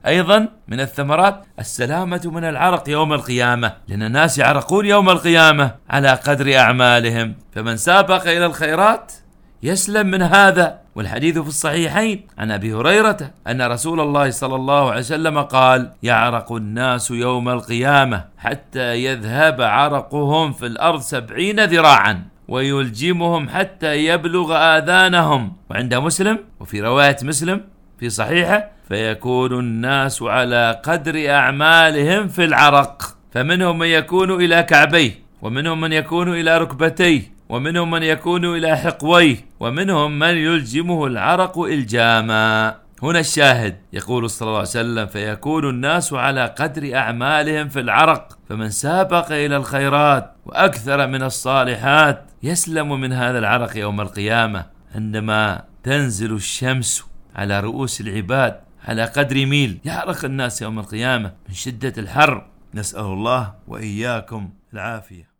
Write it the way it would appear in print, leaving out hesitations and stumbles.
أيضا من الثمرات السلامة من العرق يوم القيامة، لأن الناس يعرقون يوم القيامة على قدر أعمالهم، فمن سابق إلى الخيرات يسلم من هذا. والحديث في الصحيحين عن أبي هريرة أن رسول الله صلى الله عليه وسلم قال: يعرق الناس يوم القيامة حتى يذهب عرقهم في الأرض 70 ذراعا ويلجمهم حتى يبلغ آذانهم. وعند مسلم وفي رواية مسلم في صحيحه: فيكون الناس على قدر أعمالهم في العرق، فمنهم من يكون إلى كعبيه، ومنهم من يكون إلى ركبتيه، ومنهم من يكون إلى حقويه، ومنهم من يلجمه العرق إلجاما. هنا الشاهد، يقول صلى الله عليه وسلم: فيكون الناس على قدر أعمالهم في العرق، فمن سابق إلى الخيرات وأكثر من الصالحات يسلم من هذا العرق يوم القيامة، عندما تنزل الشمس على رؤوس العباد على قدر ميل. يعرق الناس يوم القيامة من شدة الحر. نسأل الله وإياكم العافية.